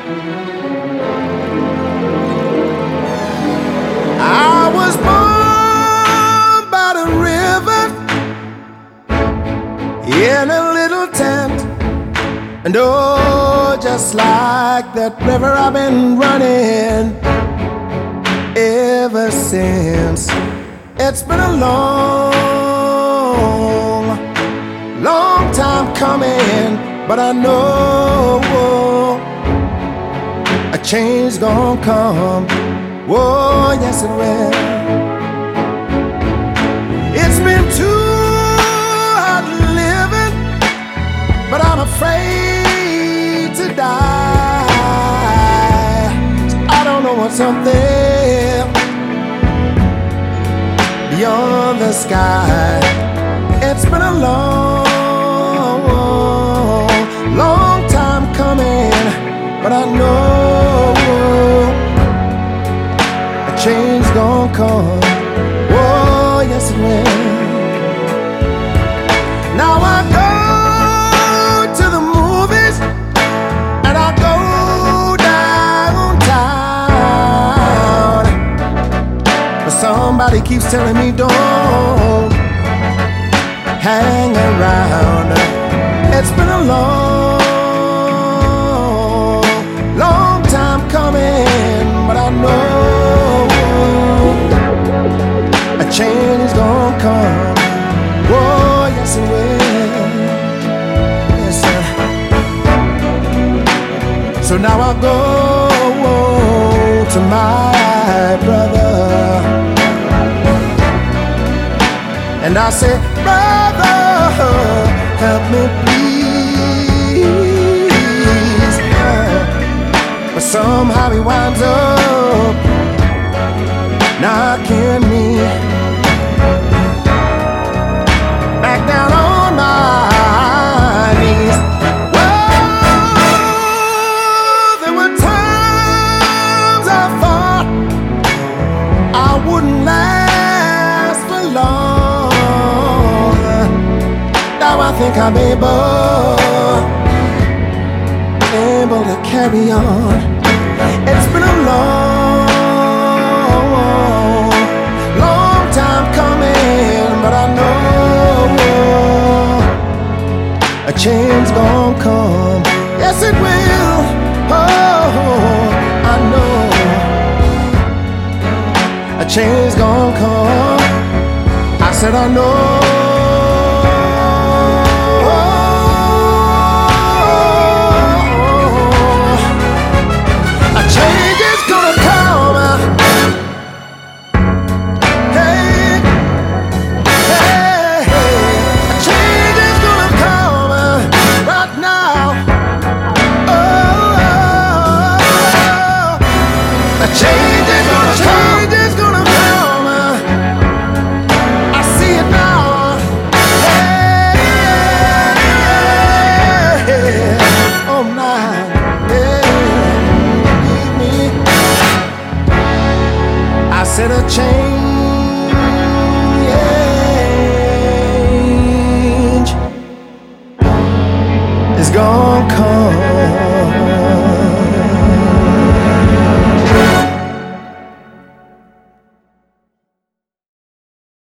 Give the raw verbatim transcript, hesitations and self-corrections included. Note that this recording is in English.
I was born by the river in a little tent, and oh, just like that river I've been running ever since. It's been a long, long time coming, but I know a change gonna come. Oh, yes it will. It's been too hard living, but I'm afraid to die. I don't know what's up there beyond the sky. It's been a long, long time coming, but I know a change gonna come. Oh, yes it will. Now I go to the movies and I go downtown, but somebody keeps telling me don't hang around. It's been a long, long time coming, but I know a change is gonna come. Oh, yes it will. Yes, sir. So now I go to my brother and I say, brother, help me please. But somehow he winds up knocking me back down on my knees. Well, there were times I thought I wouldn't last for long. Now I think I'm able, able to carry on. It's been a long, long time coming, but I know a change gonna come. Yes, it will. Oh, I know a change gonna come. I said I know